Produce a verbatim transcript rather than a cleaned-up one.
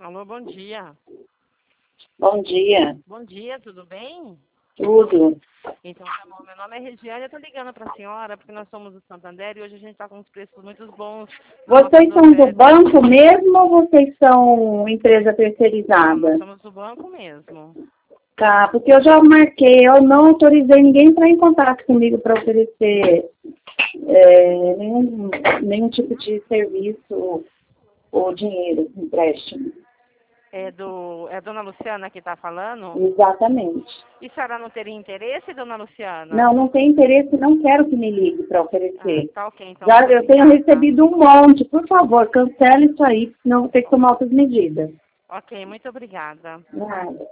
Alô, bom dia. Bom dia. Bom dia, tudo bem? Tudo. Então, tá bom. Meu nome é Regiane, eu tô ligando pra senhora, porque nós somos do Santander e hoje a gente tá com uns preços muito bons. Vocês são do banco mesmo ou vocês são empresa terceirizada? Nós somos do banco mesmo. Tá, porque eu já marquei, eu não autorizei ninguém para em contato comigo para oferecer é, nenhum, nenhum tipo de serviço ou dinheiro, empréstimo. É, do, é a dona Luciana que tá falando? Exatamente. E a senhora não teria interesse, dona Luciana? Não, não tem interesse, não quero que me ligue para Ah, oferecer. tá ok, então. Já muito eu tenho obrigada. recebido um monte, por favor, cancele isso aí, senão eu vou ter que tomar outras medidas. Ok, muito obrigada. Nada.